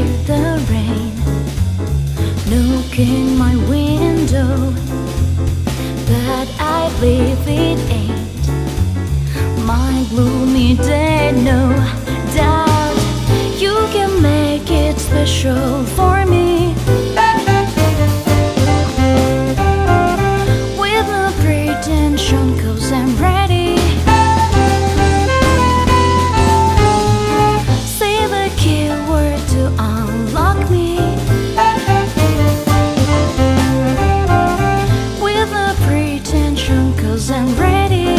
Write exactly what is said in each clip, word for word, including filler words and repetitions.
the rain knocking my window, but I believe it ain't my gloomy day. No doubt you can make it special for me. With no pretension, 'cause I'm ready. Say the keyword to unlock me. With no pretension, 'cause I'm ready.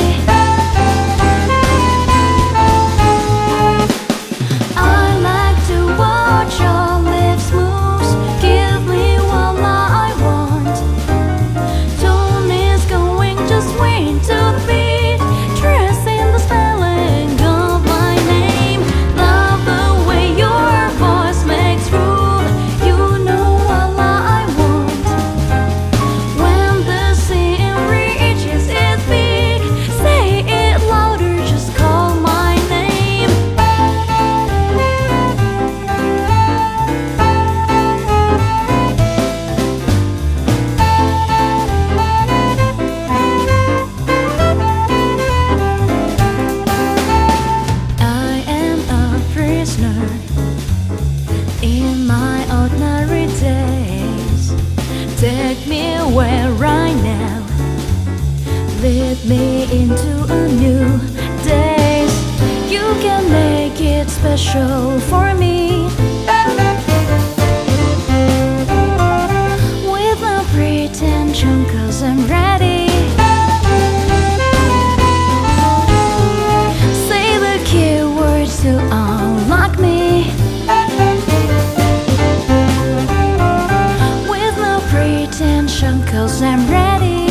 I like to watch your lips move. Give me what I want. Tone is going to swing to the beat, tracing the spelling of my name. Love the way your voice makes room. You know what I want. When the scene reaches its peak, say it louder, just call my name. I am a prisoner in my ordinary days. Take me away right now. Lead me into a new days. You can make it special for me. With no pretension, 'cause I'm ready. Say the keywords to unlock me. With no pretension, 'cause I'm ready.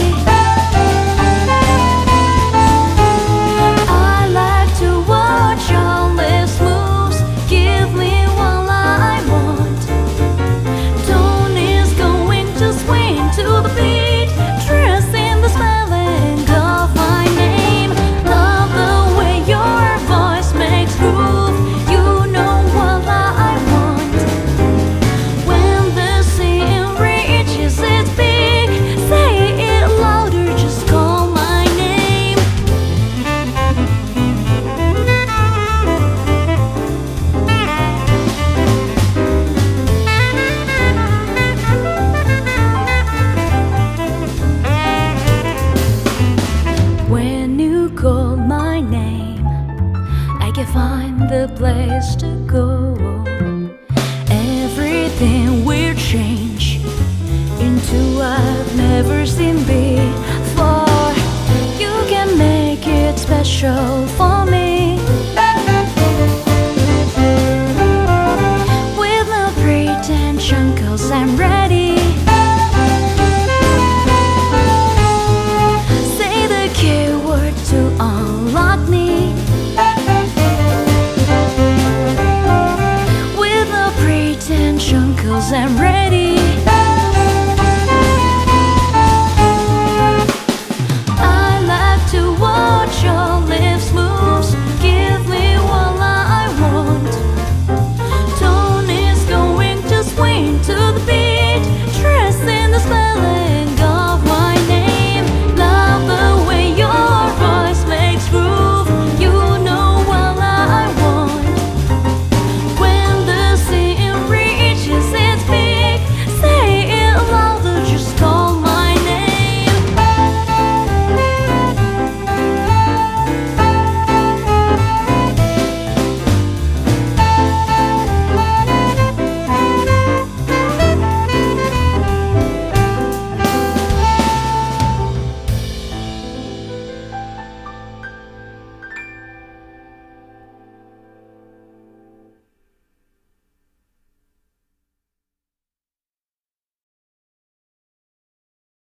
I like to watch your lips move. Give me what I want. Tone is going to swing to the beat, tracing the spelling of my name. Love the way your voice makes groove. You know what I want. When the scene reaches its peak, say it louder, just call my name. When you call my name, I can find the place to go. Everything will change into I've never seen before. You can make it special for me. With no pretension, 'cause I'm ready. Say the keyword to unlock me. With no pretension, 'cause I'm ready.